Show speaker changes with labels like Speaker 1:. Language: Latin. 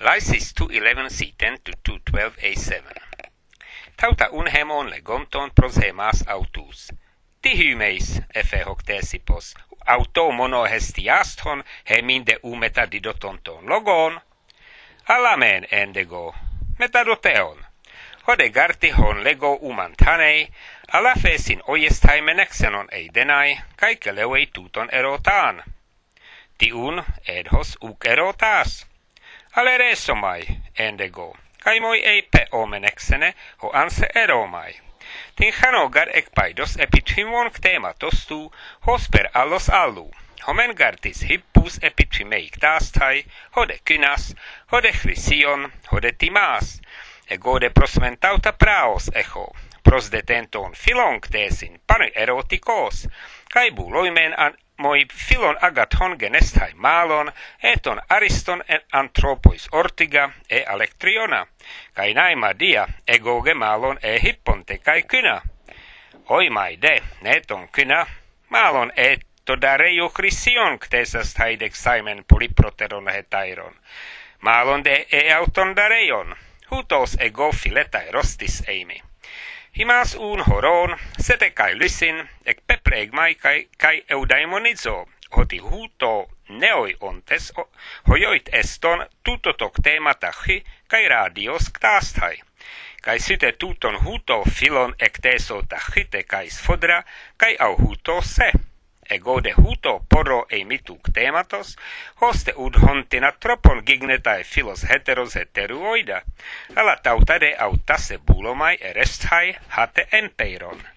Speaker 1: Lysis 211 to 212a7. Tauta unhemon legonton pros hemas autus. Tihymeis efe hoc tesipos, auto mono hestiaston heminde umeta didotonton logon. Alamen endego, metadoteon. Hodegarti hon lego umantanei, alafesin oiestai menexenon eidenai, kaikelewei tuton erotaan. Tiun edhos uc erotas. Aleresomai endego, kai moi eipe omenexene ho anse eromai. Tin hanogar ekpaidos epitrimon ktematos hosper allos allu. Homen gartis hippus epitrimeiktastai, hode kynas, hode chrysion, hode timas, egode prosmentauta praos echo, pros detenton filon ktesin pane erotikos, kai buloimen moi filon agathon genestai malon, eton ariston en anthropois ortiga e alektriona, kai naima dia egoge malon e hipponte kai kyna. Oimai de, neton kyna, malon e todareio chrysion ktesas taidek saimen polyproteron hetairon. Malon de e auton dareion, hutos ego filetai rostis eimi. Himas un horon, sete kai lysin, ek pepregmai kai eudaimonizo, hoti huto neoi ontes, hojoit eston tutotok temata hi, kai radios ktastai. Kai syte tuton huto filon ek teso tahite kai sfodra, kai au huto se. Egode huto poro ei mituk tematos, hoste udhontina tropon gignetae filos heteros heteruoida, ala tautade autasse bulomai eresthai hate empeiron.